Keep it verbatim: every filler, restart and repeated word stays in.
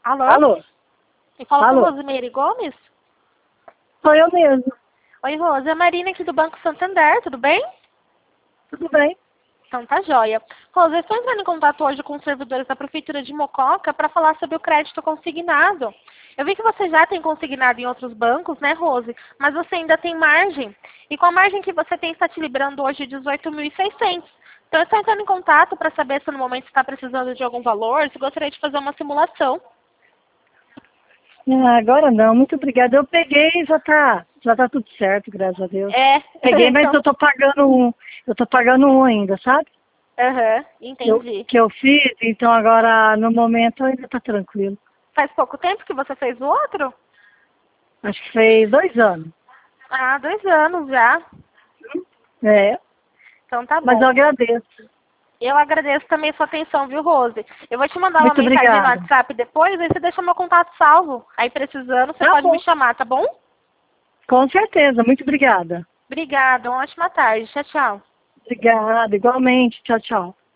Alô? Alô? E fala Alô? com Rosemary Gomes? Sou eu mesmo. Oi, Rose. É a Marina aqui do Banco Santander, tudo bem? Tudo bem? Então tá joia. Rose, eu estou entrando em contato hoje com os servidores da Prefeitura de Mococa para falar sobre o crédito consignado. Eu vi que você já tem consignado em outros bancos, né, Rose? Mas você ainda tem margem. E com a margem que você tem, está te liberando hoje dezoito mil e seiscentos. Então eu estou entrando em contato para saber se no momento está precisando de algum valor, se gostaria de fazer uma simulação. Ah, agora não, muito obrigada. Eu peguei e já tá, já tá tudo certo, graças a Deus. É, Peguei, mas então, eu tô pagando um, eu tô pagando um ainda, sabe? aham, Eu, entendi. que eu fiz, então agora no momento ainda tá tranquilo. Faz pouco tempo que você fez o outro? Acho que fez dois anos. Ah, dois anos já. É, Então tá mas eu bom. agradeço. Eu agradeço também a sua atenção, viu, Rose? Eu vou te mandar uma Muito mensagem no obrigada. WhatsApp depois, aí você deixa meu contato salvo. Aí precisando, você Tá pode me bom. chamar, tá bom? Com certeza, muito obrigada. Obrigada, uma ótima tarde. Tchau, tchau. Obrigada, igualmente. Tchau, tchau.